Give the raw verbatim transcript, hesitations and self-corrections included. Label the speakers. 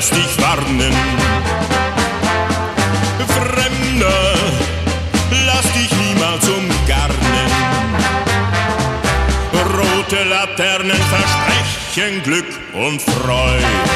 Speaker 1: lass dich warnen. Fremder, lass dich niemals umgarnen. Rote Laternen versprechen Glück und Freude.